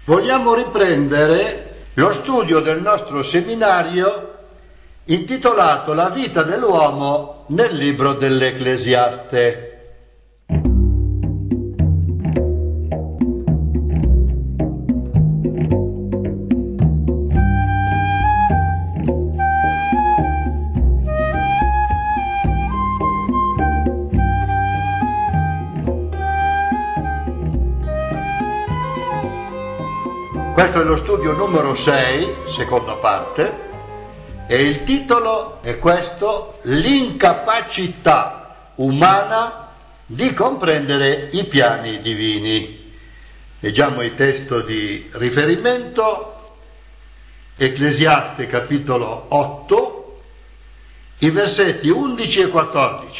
Vogliamo riprendere lo studio del nostro seminario intitolato La vita dell'uomo nel libro dell'Ecclesiaste. Questo è lo studio numero 6, seconda parte, e il titolo è questo: l'incapacità umana di comprendere i piani divini. Leggiamo il testo di riferimento, Ecclesiaste capitolo 8, i versetti 11 e 14.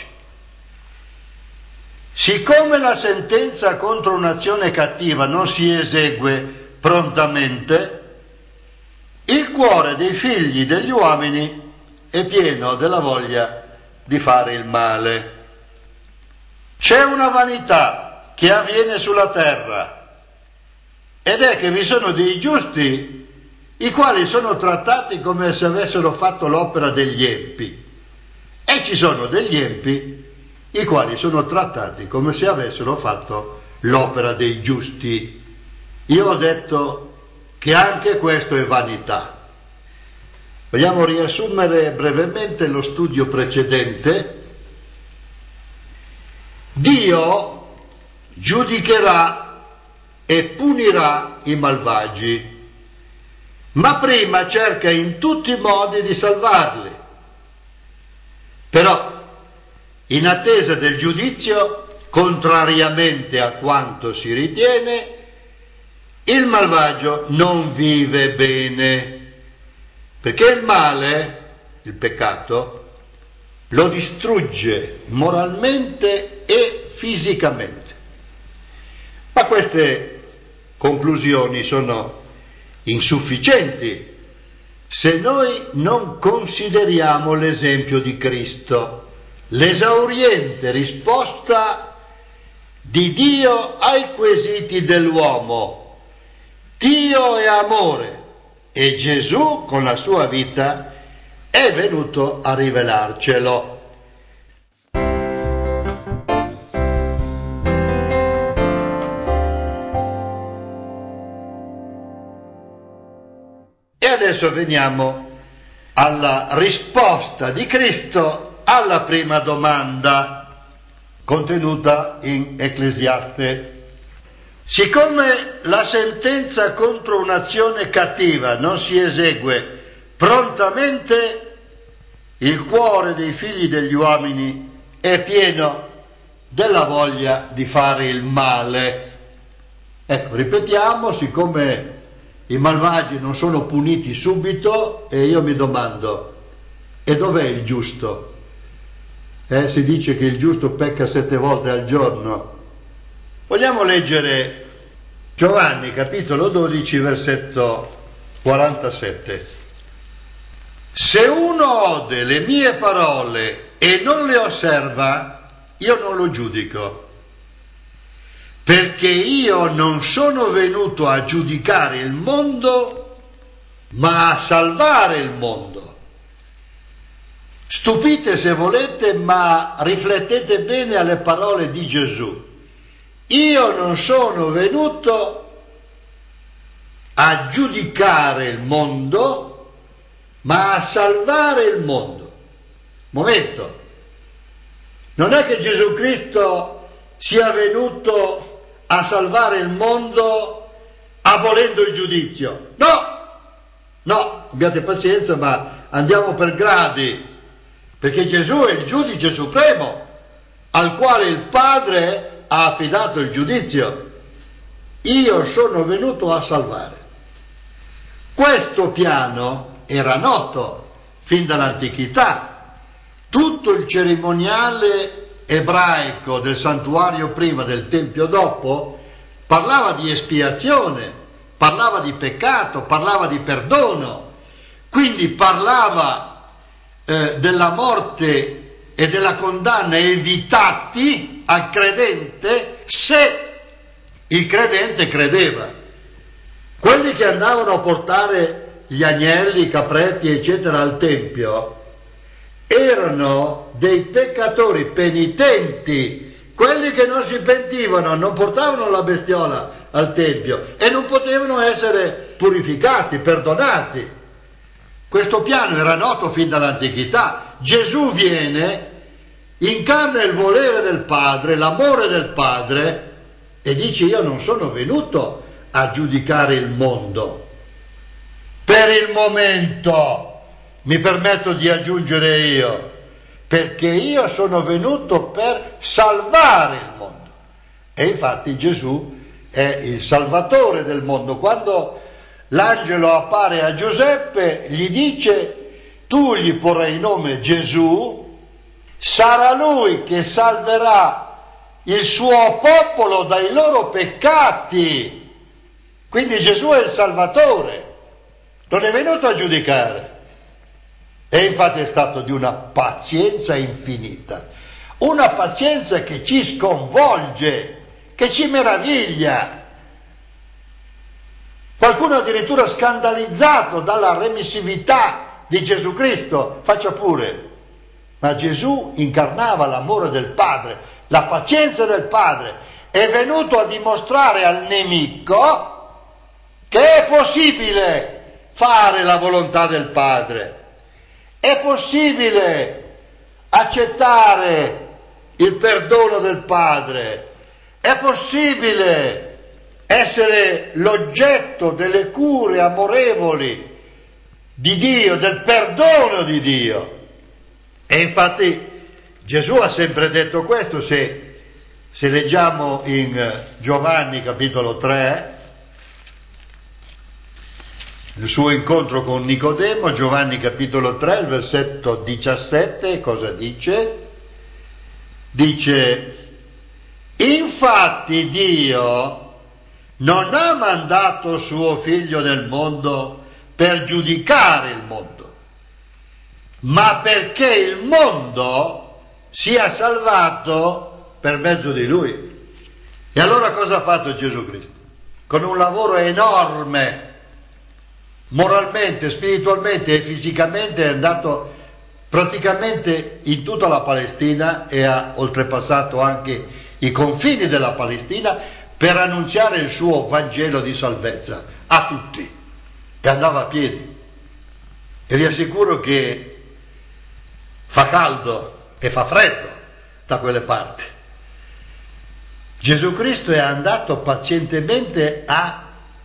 Siccome la sentenza contro un'azione cattiva non si esegue prontamente, il cuore dei figli degli uomini è pieno della voglia di fare il male. C'è una vanità che avviene sulla terra, ed è che vi sono dei giusti i quali sono trattati come se avessero fatto l'opera degli empi, e ci sono degli empi i quali sono trattati come se avessero fatto l'opera dei giusti. Io ho detto che anche questo è vanità. Vogliamo riassumere brevemente lo studio precedente. Dio giudicherà e punirà i malvagi, ma prima cerca in tutti i modi di salvarli. Però, in attesa del giudizio, contrariamente a quanto si ritiene, il malvagio non vive bene, perché il male, il peccato, lo distrugge moralmente e fisicamente. Ma queste conclusioni sono insufficienti se noi non consideriamo l'esempio di Cristo, l'esauriente risposta di Dio ai quesiti dell'uomo. Dio è amore e Gesù con la sua vita è venuto a rivelarcelo. E adesso veniamo alla risposta di Cristo alla prima domanda contenuta in Ecclesiaste. Siccome la sentenza contro un'azione cattiva non si esegue prontamente, il cuore dei figli degli uomini è pieno della voglia di fare il male. Ecco, ripetiamo, siccome i malvagi non sono puniti subito, e io mi domando, e dov'è il giusto? Si dice che il giusto pecca 7 volte al giorno. Vogliamo leggere Giovanni capitolo 12 versetto 47. Se uno ode le mie parole e non le osserva, io non lo giudico, perché io non sono venuto a giudicare il mondo, ma a salvare il mondo. Stupite se volete, ma riflettete bene alle parole di Gesù. Io non sono venuto a giudicare il mondo, ma a salvare il mondo. Momento. Non è che Gesù Cristo sia venuto a salvare il mondo abolendo il giudizio. No, abbiate pazienza, ma andiamo per gradi, perché Gesù è il giudice supremo, al quale il Padre ha affidato il giudizio. Io sono venuto a salvare. Questo piano era noto fin dall'antichità. Tutto il cerimoniale ebraico del santuario prima, del tempio dopo, parlava di espiazione, parlava di peccato, parlava di perdono, quindi parlava della morte e della condanna evitati al credente se il credente credeva. Quelli che andavano a portare gli agnelli, i capretti, eccetera, al Tempio, erano dei peccatori penitenti, quelli che non si pentivano, non portavano la bestiola al Tempio e non potevano essere purificati, perdonati. Questo piano era noto fin dall'antichità. Gesù viene, incarna il volere del Padre, l'amore del Padre, e dice: io non sono venuto a giudicare il mondo. Per il momento, mi permetto di aggiungere io, perché io sono venuto per salvare il mondo. E infatti Gesù è il salvatore del mondo. Quando l'angelo appare a Giuseppe, gli dice: tu gli porrai il nome Gesù, sarà lui che salverà il suo popolo dai loro peccati. Quindi Gesù è il Salvatore, non è venuto a giudicare. E infatti è stato di una pazienza infinita, una pazienza che ci sconvolge, che ci meraviglia. Qualcuno addirittura scandalizzato dalla remissività di Gesù Cristo, faccia pure, ma Gesù incarnava l'amore del Padre, la pazienza del Padre, è venuto a dimostrare al nemico che è possibile fare la volontà del Padre, è possibile accettare il perdono del Padre, è possibile essere l'oggetto delle cure amorevoli di Dio, del perdono di Dio. E infatti Gesù ha sempre detto questo. Se leggiamo in Giovanni capitolo 3, il suo incontro con Nicodemo, Giovanni capitolo 3, il versetto 17, cosa dice? Dice: infatti Dio non ha mandato suo figlio nel mondo per giudicare il mondo, ma perché il mondo sia salvato per mezzo di lui. E allora cosa ha fatto Gesù Cristo? Con un lavoro enorme, moralmente, spiritualmente e fisicamente, è andato praticamente in tutta la Palestina e ha oltrepassato anche i confini della Palestina per annunciare il suo Vangelo di salvezza a tutti, e andava a piedi. E vi assicuro che fa caldo e fa freddo da quelle parti. Gesù Cristo è andato pazientemente a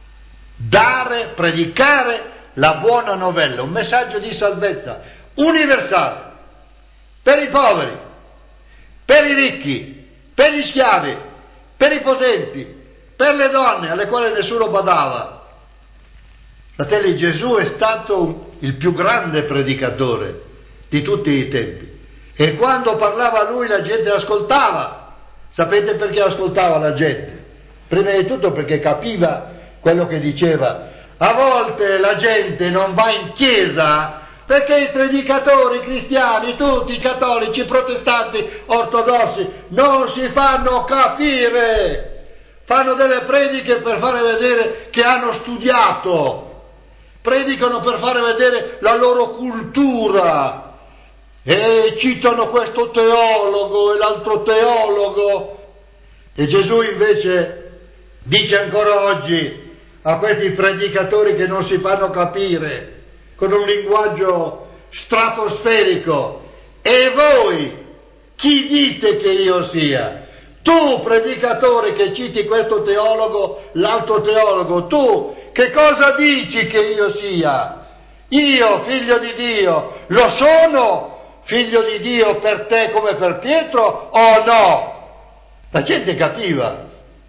predicare la buona novella, un messaggio di salvezza universale, per i poveri, per i ricchi, per gli schiavi, per i potenti, per le donne alle quali nessuno badava. Fratelli, Gesù è stato il più grande predicatore di tutti i tempi, e quando parlava lui la gente ascoltava. Sapete perché ascoltava la gente? Prima di tutto perché capiva quello che diceva. A volte la gente non va in chiesa perché i predicatori cristiani, tutti i cattolici, protestanti, ortodossi, non si fanno capire. Fanno delle prediche per fare vedere che hanno studiato, predicano per fare vedere la loro cultura, e citano questo teologo e l'altro teologo. E Gesù invece dice ancora oggi a questi predicatori che non si fanno capire, con un linguaggio stratosferico: e voi chi dite che io sia? Tu, predicatore, che citi questo teologo, l'altro teologo, tu che cosa dici che io sia? Io, figlio di Dio, lo sono figlio di Dio per te come per Pietro o no? La gente capiva.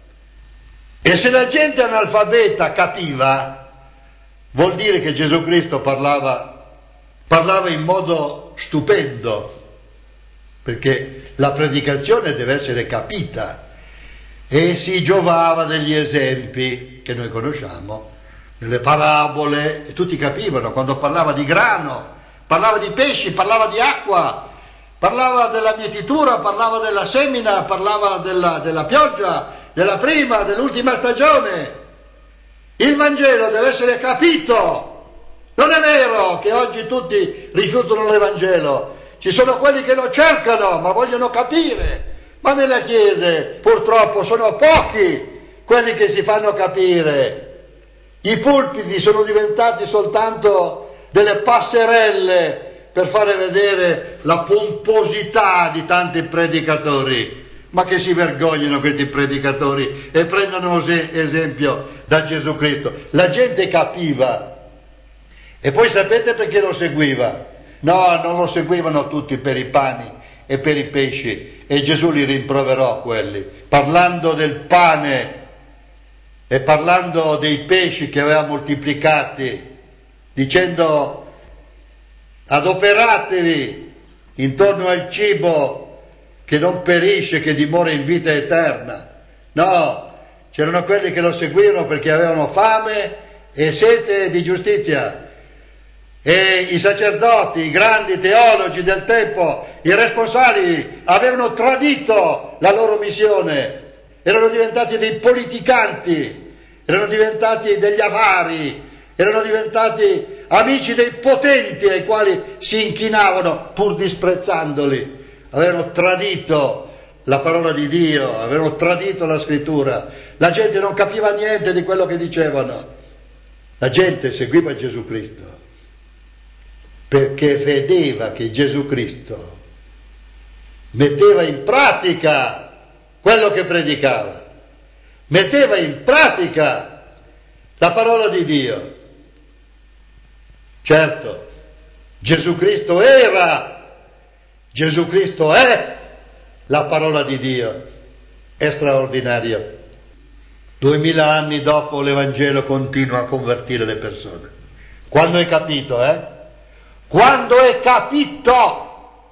E se la gente analfabeta capiva, vuol dire che Gesù Cristo parlava in modo stupendo, perché la predicazione deve essere capita, e si giovava degli esempi che noi conosciamo, delle parabole, e tutti capivano. Quando parlava di grano, parlava di pesci, parlava di acqua, parlava della mietitura, parlava della semina, parlava della pioggia, della prima, dell'ultima stagione. Il Vangelo deve essere capito. Non è vero che oggi tutti rifiutano l'Evangelo. Ci sono quelli che lo cercano, ma vogliono capire. Ma nelle chiese, purtroppo, sono pochi quelli che si fanno capire. I pulpiti sono diventati soltanto delle passerelle per fare vedere la pomposità di tanti predicatori. Ma che si vergognano questi predicatori e prendono esempio da Gesù Cristo. La gente capiva. E poi sapete perché lo seguiva? No, non lo seguivano tutti per i pani e per i pesci, e Gesù li rimproverò quelli, parlando del pane e parlando dei pesci che aveva moltiplicati, dicendo: adoperatevi intorno al cibo che non perisce, che dimora in vita eterna. No, c'erano quelli che lo seguivano perché avevano fame e sete di giustizia. E i sacerdoti, i grandi teologi del tempo, i responsabili, avevano tradito la loro missione, erano diventati dei politicanti, erano diventati degli avari, erano diventati amici dei potenti ai quali si inchinavano pur disprezzandoli. Avevano tradito la parola di Dio, avevano tradito la scrittura. La gente non capiva niente di quello che dicevano. La gente seguiva Gesù Cristo perché vedeva che Gesù Cristo metteva in pratica quello che predicava, metteva in pratica la parola di Dio. Certo, Gesù Cristo è la parola di Dio, è straordinario. 2000 anni dopo l'Evangelo continua a convertire le persone. Quando hai capito, Quando è capito,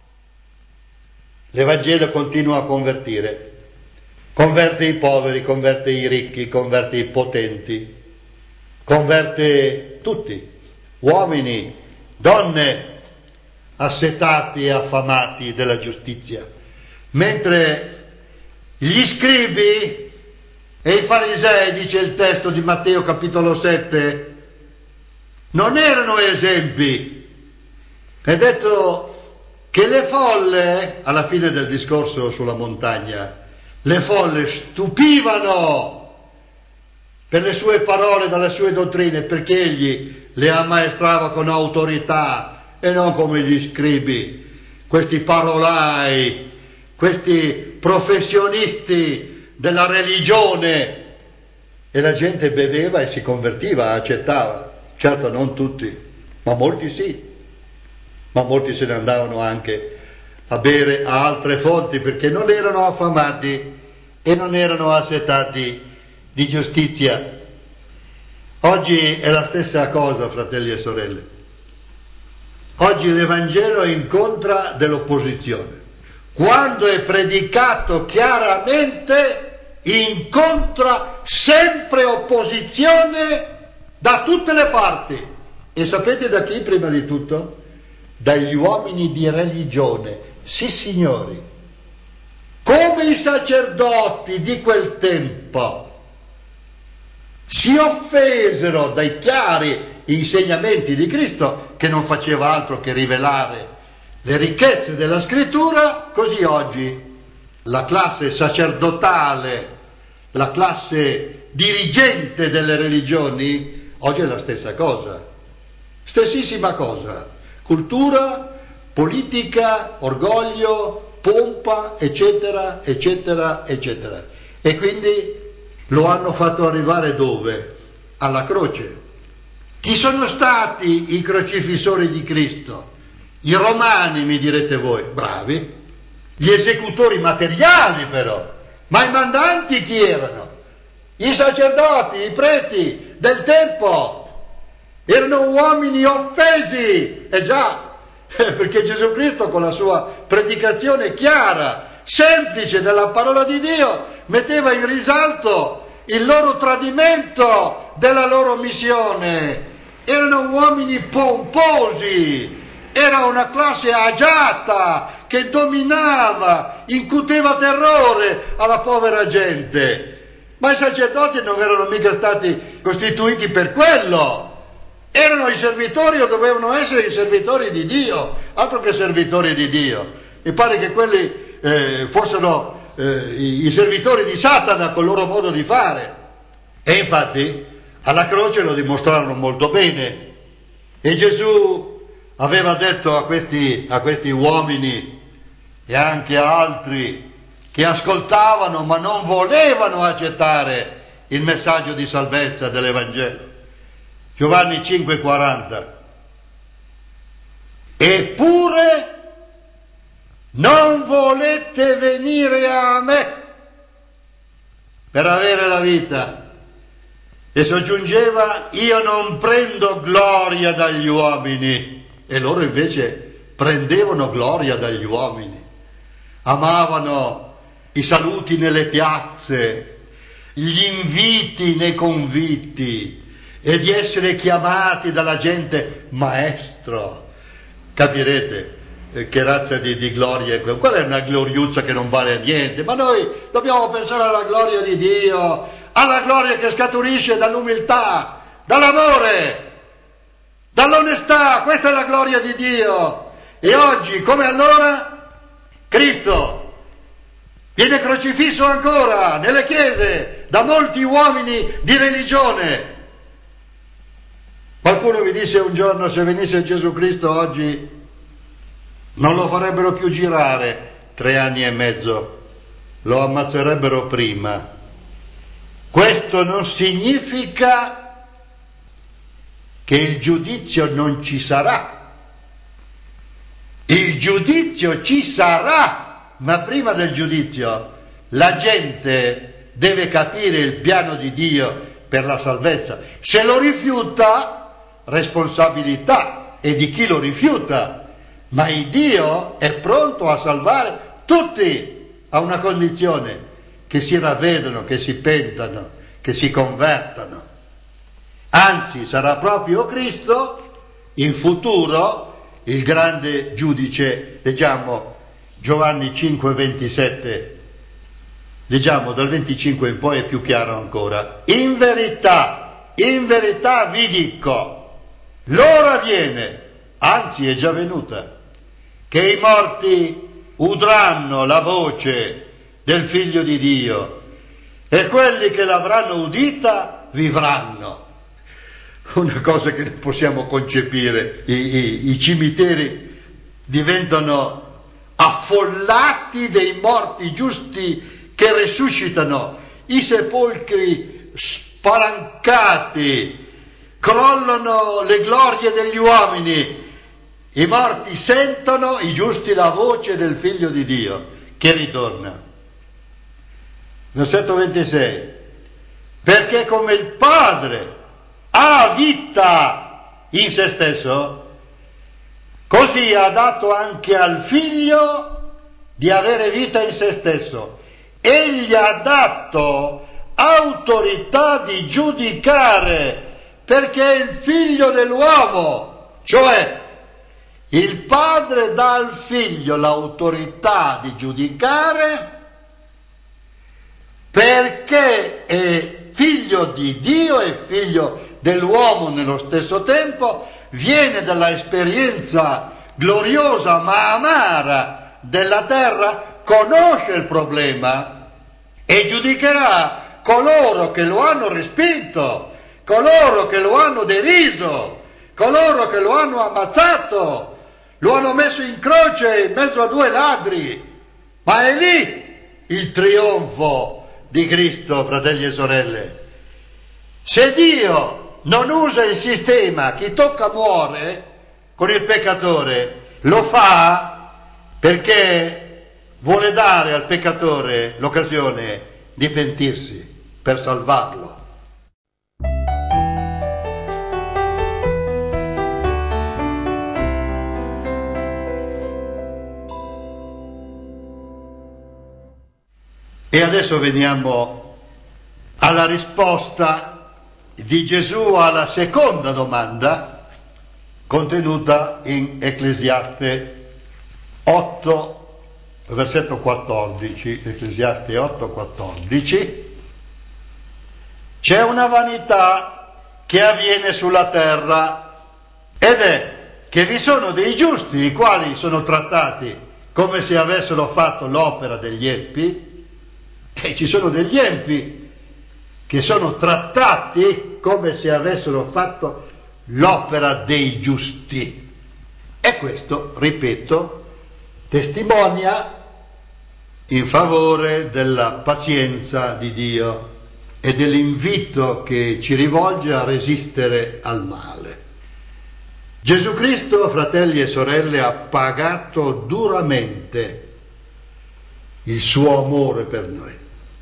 l'Evangelo continua a convertire. Converte i poveri, converte i ricchi, converte i potenti, converte tutti, uomini, donne, assetati e affamati della giustizia. Mentre gli scribi e i farisei, dice il testo di Matteo capitolo 7, non erano esempi. È detto che le folle, alla fine del discorso sulla montagna, le folle stupivano per le sue parole, dalle sue dottrine, perché egli le ammaestrava con autorità e non come gli scribi, questi parolai, questi professionisti della religione. E la gente beveva e si convertiva, accettava. Certo, non tutti, ma molti sì. Ma molti se ne andavano anche a bere a altre fonti perché non erano affamati e non erano assetati di giustizia. Oggi è la stessa cosa, fratelli e sorelle. Oggi l'Evangelo incontra dell'opposizione. Quando è predicato chiaramente, incontra sempre opposizione da tutte le parti. E sapete da chi prima di tutto? Dagli uomini di religione, sì signori, come i sacerdoti di quel tempo si offesero dai chiari insegnamenti di Cristo, che non faceva altro che rivelare le ricchezze della scrittura, così oggi la classe sacerdotale, la classe dirigente delle religioni, oggi è la stessa cosa, stessissima cosa. Cultura, politica, orgoglio, pompa, eccetera, eccetera, eccetera. E quindi lo hanno fatto arrivare dove? Alla croce. Chi sono stati i crocifissori di Cristo? I romani, mi direte voi, bravi. Gli esecutori materiali però. Ma i mandanti chi erano? I sacerdoti, i preti del tempo. Erano uomini offesi, già, perché Gesù Cristo con la sua predicazione chiara, semplice della parola di Dio, metteva in risalto il loro tradimento della loro missione. Erano uomini pomposi, era una classe agiata che dominava, incuteva terrore alla povera gente. Ma i sacerdoti non erano mica stati costituiti per quello. Erano i servitori o dovevano essere i servitori di Dio, altro che servitori di Dio. Mi pare che quelli fossero i servitori di Satana col loro modo di fare. E infatti alla croce lo dimostrarono molto bene. E Gesù aveva detto a questi uomini e anche a altri che ascoltavano ma non volevano accettare il messaggio di salvezza dell'Evangelo. Giovanni 5,40. Eppure non volete venire a me per avere la vita. E soggiungeva, io non prendo gloria dagli uomini. E loro invece prendevano gloria dagli uomini. Amavano i saluti nelle piazze, gli inviti nei conviti, e di essere chiamati dalla gente maestro. Capirete che razza di gloria è quella? Quella è una gloriuzza che non vale niente, ma noi dobbiamo pensare alla gloria di Dio, alla gloria che scaturisce dall'umiltà, dall'amore, dall'onestà. Questa è la gloria di Dio. E oggi, come allora, Cristo viene crocifisso ancora nelle chiese da molti uomini di religione. Qualcuno mi disse un giorno, se venisse Gesù Cristo oggi non lo farebbero più girare 3 anni e mezzo, lo ammazzerebbero prima. Questo non significa che il giudizio non ci sarà. Il giudizio ci sarà, ma prima del giudizio la gente deve capire il piano di Dio per la salvezza. Se lo rifiuta, responsabilità è di chi lo rifiuta, ma il Dio è pronto a salvare tutti a una condizione: che si ravvedano, che si pentano, che si convertano. Anzi, sarà proprio Cristo in futuro il grande giudice. Leggiamo Giovanni 5,27, leggiamo dal 25 in poi, è più chiaro ancora. In verità vi dico, l'ora viene, anzi è già venuta, che i morti udranno la voce del Figlio di Dio e quelli che l'avranno udita vivranno. Una cosa che non possiamo concepire. I cimiteri diventano affollati dei morti giusti che resuscitano, i sepolcri spalancati, crollano le glorie degli uomini, i morti sentono, i giusti, la voce del Figlio di Dio che ritorna. Versetto 26. Perché come il Padre ha vita in se stesso, così ha dato anche al Figlio di avere vita in se stesso. Egli ha dato autorità di giudicare, perché è il Figlio dell'uomo, cioè il Padre dà al Figlio l'autorità di giudicare, perché è Figlio di Dio e Figlio dell'uomo nello stesso tempo, viene dalla esperienza gloriosa ma amara della terra, conosce il problema e giudicherà coloro che lo hanno respinto, coloro che lo hanno deriso, coloro che lo hanno ammazzato, lo hanno messo in croce in mezzo a 2 ladri. Ma è lì il trionfo di Cristo, fratelli e sorelle. Se Dio non usa il sistema, chi tocca muore con il peccatore, lo fa perché vuole dare al peccatore l'occasione di pentirsi per salvarlo. E adesso veniamo alla risposta di Gesù alla seconda domanda contenuta in Ecclesiaste 8, versetto 14, Ecclesiaste 8, 14. c'è una vanità che avviene sulla terra, ed è che vi sono dei giusti i quali sono trattati come se avessero fatto l'opera degli empi, e ci sono degli empi che sono trattati come se avessero fatto l'opera dei giusti. E questo, ripeto, testimonia in favore della pazienza di Dio e dell'invito che ci rivolge a resistere al male. Gesù Cristo, fratelli e sorelle, ha pagato duramente il suo amore per noi,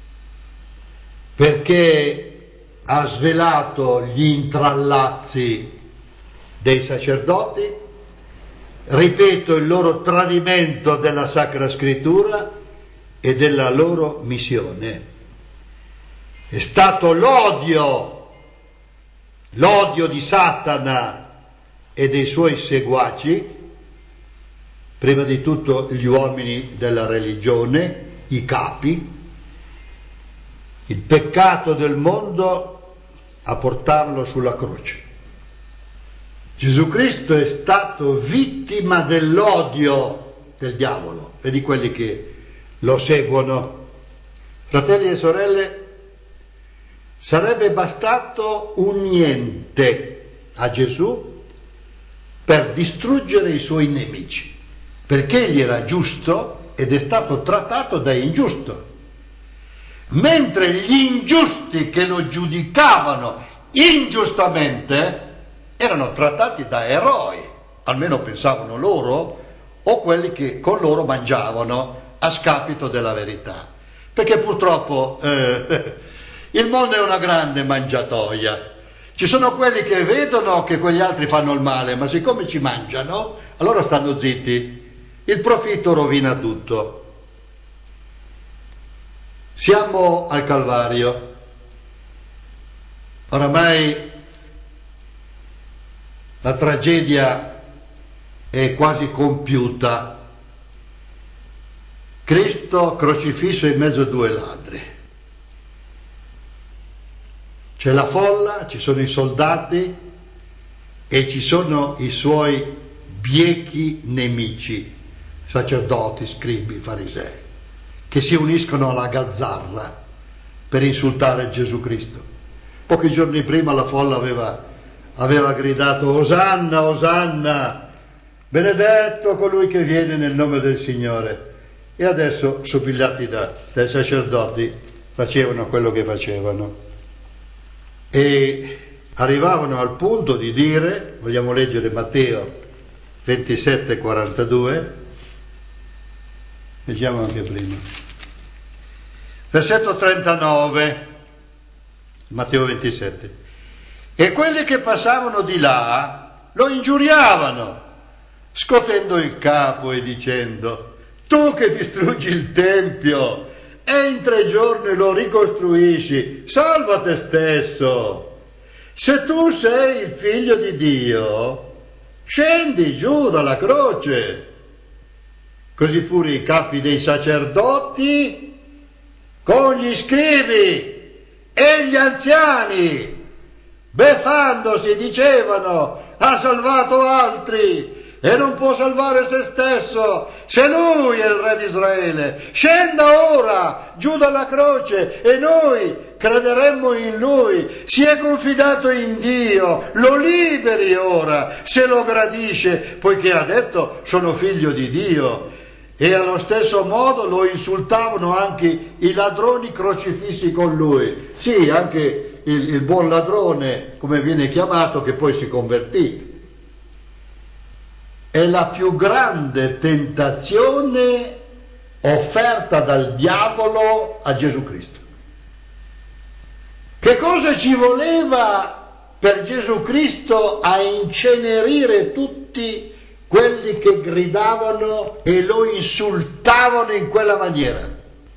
perché ha svelato gli intrallazzi dei sacerdoti, ripeto, il loro tradimento della Sacra Scrittura e della loro missione. È stato l'odio di Satana e dei suoi seguaci, prima di tutto gli uomini della religione, i capi, il peccato del mondo a portarlo sulla croce. Gesù Cristo è stato vittima dell'odio del diavolo e di quelli che lo seguono. Fratelli e sorelle, sarebbe bastato un niente a Gesù per distruggere i suoi nemici, perché egli era giusto ed è stato trattato da ingiusto, mentre gli ingiusti che lo giudicavano ingiustamente erano trattati da eroi, almeno pensavano loro, o quelli che con loro mangiavano a scapito della verità, perché purtroppo il mondo è una grande mangiatoia. Ci sono quelli che vedono che quegli altri fanno il male, ma siccome ci mangiano, allora stanno zitti. Il profitto rovina tutto. Siamo al Calvario. Oramai la tragedia è quasi compiuta. Cristo crocifisso in mezzo a due ladri. C'è la folla, ci sono i soldati e ci sono i suoi biechi nemici, sacerdoti, scribi, farisei, che si uniscono alla gazzarra per insultare Gesù Cristo. Pochi giorni prima la folla aveva gridato Osanna, Osanna, benedetto colui che viene nel nome del Signore. E adesso, sopigliati dai sacerdoti, facevano quello che facevano. E arrivavano al punto di dire, vogliamo leggere Matteo 27,42, leggiamo anche prima, versetto 39, Matteo 27, e quelli che passavano di là lo ingiuriavano, scotendo il capo e dicendo, tu che distruggi il Tempio e in 3 giorni lo ricostruisci, salva te stesso. Se tu sei il figlio di Dio, scendi giù dalla croce. Così pure i capi dei sacerdoti con gli scribi e gli anziani, beffandosi, dicevano, ha salvato altri e non può salvare se stesso, se lui è il re di Israele. Scenda ora giù dalla croce e noi crederemmo in lui. Si è confidato in Dio, lo liberi ora se lo gradisce, poiché ha detto sono figlio di Dio. E allo stesso modo lo insultavano anche i ladroni crocifissi con lui. Sì, anche il buon ladrone, come viene chiamato, che poi si convertì. È la più grande tentazione offerta dal diavolo a Gesù Cristo. Che cosa ci voleva per Gesù Cristo a incenerire tutti quelli che gridavano e lo insultavano in quella maniera?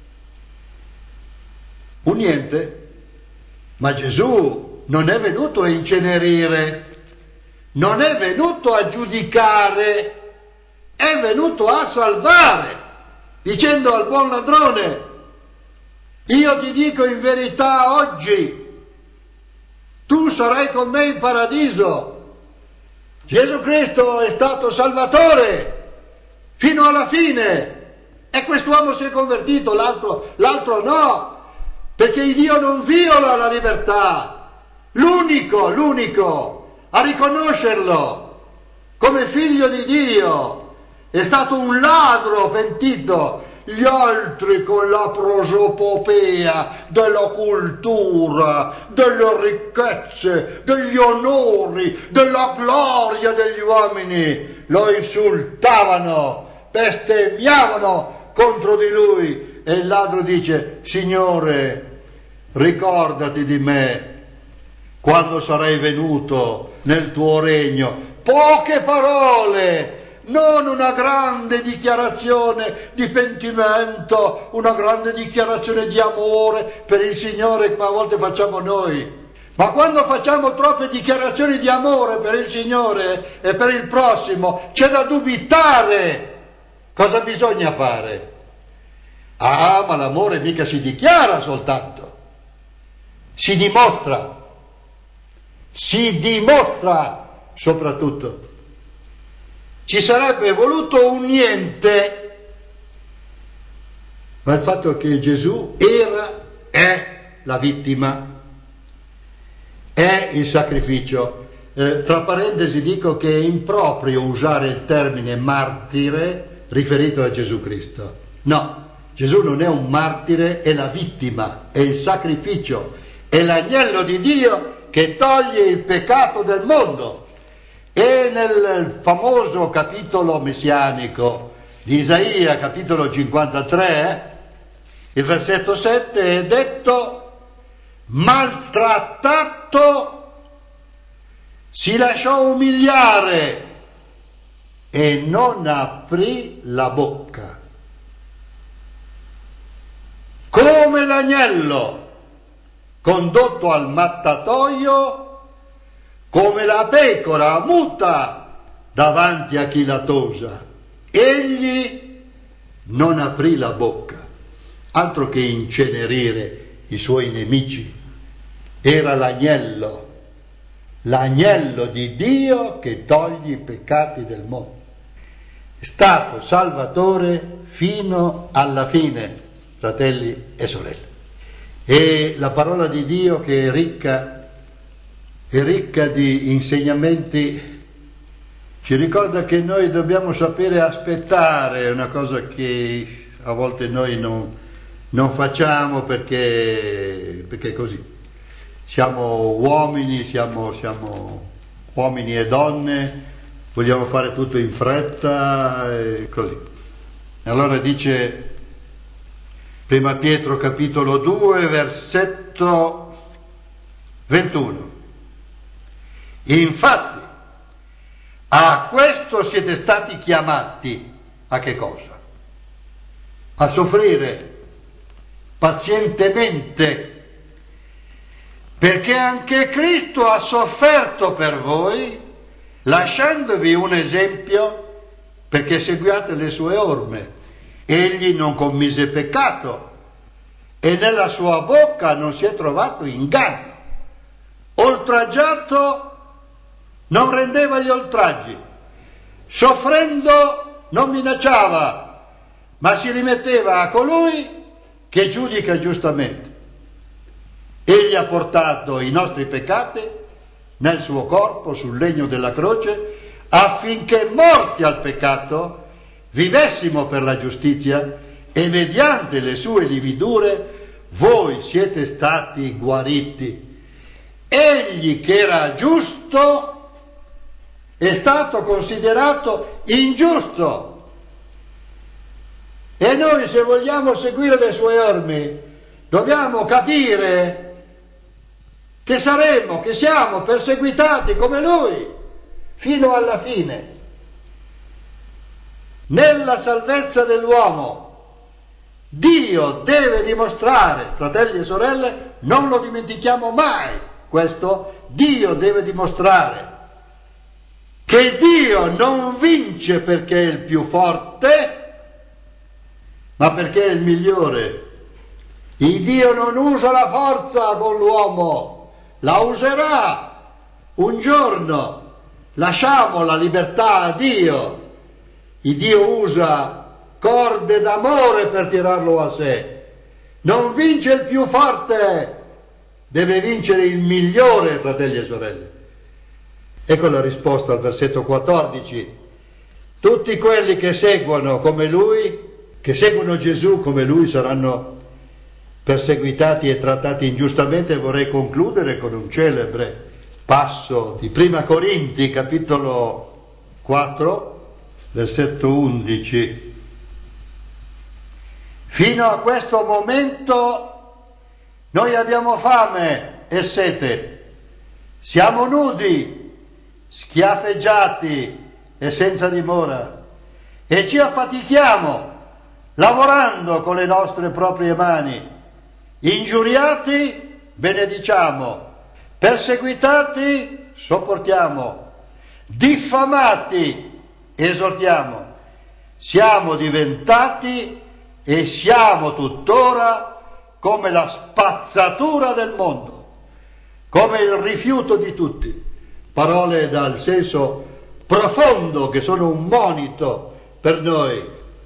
Un niente. Ma Gesù non è venuto a incenerire, non è venuto a giudicare, è venuto a salvare, dicendo al buon ladrone, io ti dico in verità oggi sarai con me in paradiso. Gesù Cristo è stato Salvatore fino alla fine e quest'uomo si è convertito, l'altro no, perché Dio non viola la libertà. L'unico a riconoscerlo come figlio di Dio è stato un ladro pentito. Gli altri con la prosopopea della cultura, delle ricchezze, degli onori, della gloria degli uomini lo insultavano, bestemmiavano contro di lui, e il ladro dice: Signore, ricordati di me quando sarai venuto nel tuo regno. Poche parole, non una grande dichiarazione di pentimento, una grande dichiarazione di amore per il Signore come a volte facciamo noi. Ma quando facciamo troppe dichiarazioni di amore per il Signore e per il prossimo, c'è da dubitare. Cosa bisogna fare? Ah, ma l'amore mica si dichiara soltanto, si dimostra soprattutto. Ci sarebbe voluto un niente, ma il fatto che Gesù è la vittima, è il sacrificio. Tra parentesi dico che è improprio usare il termine martire riferito a Gesù Cristo. No, Gesù non è un martire, è la vittima, è il sacrificio, è l'agnello di Dio che toglie il peccato del mondo. E nel famoso capitolo messianico di Isaia, capitolo 53, il versetto 7 è detto: maltrattato, si lasciò umiliare e non aprì la bocca. Come l'agnello condotto al mattatoio, come la pecora muta davanti a chi la tosa, egli non aprì la bocca. Altro che incenerire i suoi nemici, era l'agnello di Dio che toglie i peccati del mondo. È stato Salvatore fino alla fine, fratelli e sorelle. E la parola di Dio, che è ricca di insegnamenti, ci ricorda che noi dobbiamo sapere aspettare, una cosa che a volte noi non facciamo perché così. Siamo uomini, siamo uomini e donne, vogliamo fare tutto in fretta e così. Allora dice Prima Pietro capitolo 2 versetto 21: infatti a questo siete stati chiamati. A che cosa? A soffrire pazientemente, perché anche Cristo ha sofferto per voi, lasciandovi un esempio perché seguiate le sue orme. Egli non commise peccato e nella sua bocca non si è trovato inganno. Oltraggiato non rendeva gli oltraggi, soffrendo non minacciava, ma si rimetteva a colui che giudica giustamente. Egli ha portato i nostri peccati nel suo corpo sul legno della croce, affinché morti al peccato vivessimo per la giustizia, e mediante le sue lividure voi siete stati guariti. Egli che era giusto è stato considerato ingiusto. E noi, se vogliamo seguire le sue orme, dobbiamo capire che siamo perseguitati come lui fino alla fine. Nella salvezza dell'uomo Dio deve dimostrare, fratelli e sorelle, non lo dimentichiamo mai questo, Dio deve dimostrare che Dio non vince perché è il più forte, ma perché è il migliore. Il Dio non usa la forza con l'uomo, la userà un giorno. Lasciamo la libertà a Dio. Il Dio usa corde d'amore per tirarlo a sé. Non vince il più forte, deve vincere il migliore, fratelli e sorelle. Ecco la risposta al versetto 14. Tutti quelli che seguono come lui, che seguono Gesù come lui, saranno perseguitati e trattati ingiustamente. Vorrei concludere con un celebre passo di Prima Corinzi, capitolo 4, versetto 11. Fino a questo momento noi abbiamo fame e sete, siamo nudi, schiaffeggiati e senza dimora, e ci affatichiamo lavorando con le nostre proprie mani, ingiuriati benediciamo, perseguitati sopportiamo, diffamati esortiamo. Siamo diventati e siamo tuttora come la spazzatura del mondo, come il rifiuto di tutti. Parole dal senso profondo che sono un monito per noi.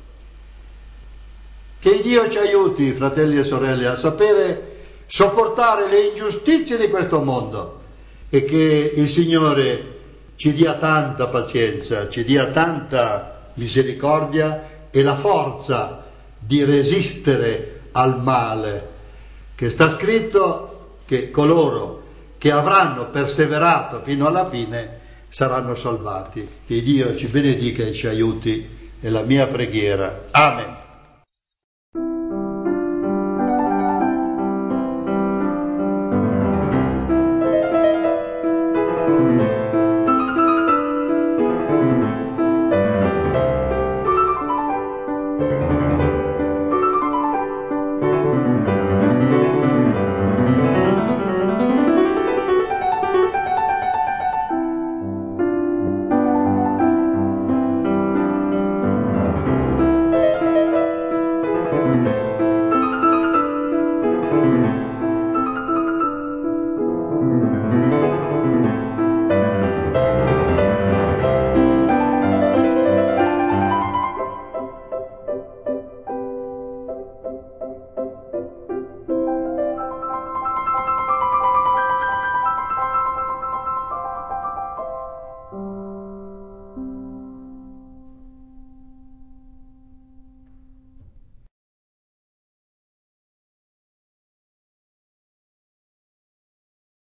Che Dio ci aiuti, fratelli e sorelle, a sapere sopportare le ingiustizie di questo mondo, e che il Signore ci dia tanta pazienza, ci dia tanta misericordia e la forza di resistere al male, che sta scritto che coloro che avranno perseverato fino alla fine saranno salvati. Che Dio ci benedica e ci aiuti, è la mia preghiera. Amen.